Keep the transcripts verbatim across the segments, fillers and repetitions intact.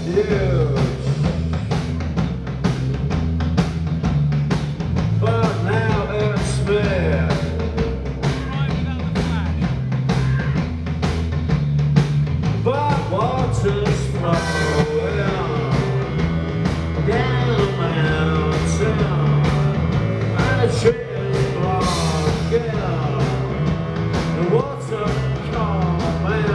huge, but now it's me. But water's flowing down the mountain, and the trees blocking the water coming.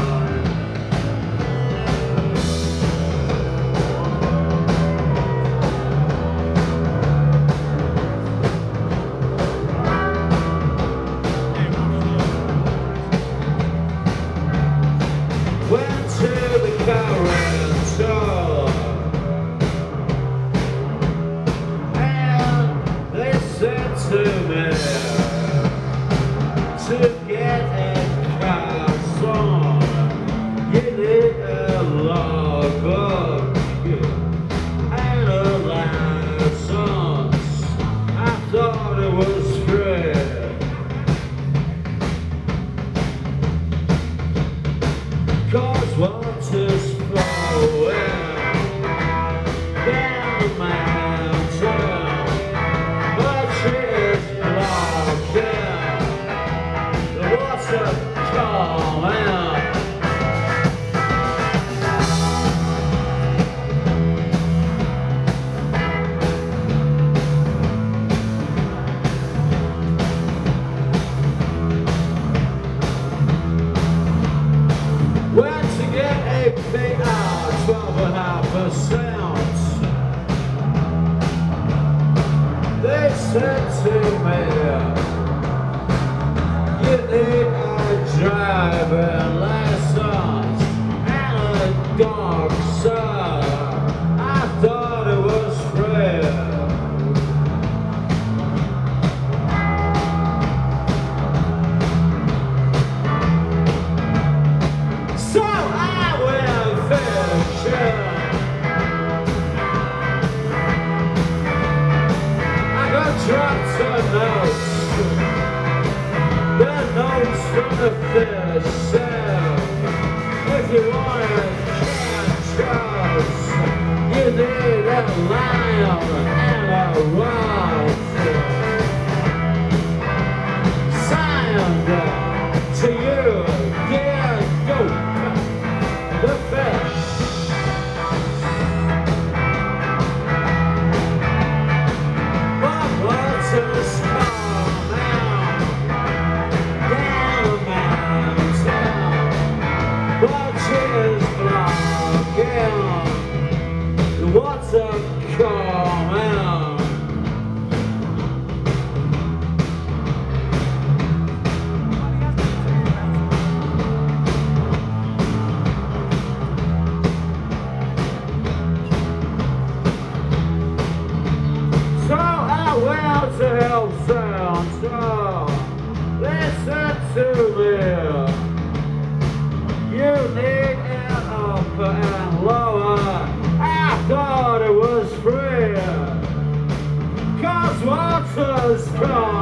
Went to the current shore, and they said to me to get a castle, you need a logbook and a license. I thought it was free. Cause water's flowing down the mountain, but trees blocking the water coming. Went to get a P R, twelve and a half percent. They said to me, you need a driving license and a dog, sir. I thought it was free. So I went fishing. I got dropped a note. The notes from the fish said, if you want to catch us, you need a line and a rod. Signed to you, yeah, go. The fish. But water's coming down the mountain, but trees blocking the water coming. So I went to help sound, so listen to me. You need it upper and lower. I thought it was free, cause water's coming.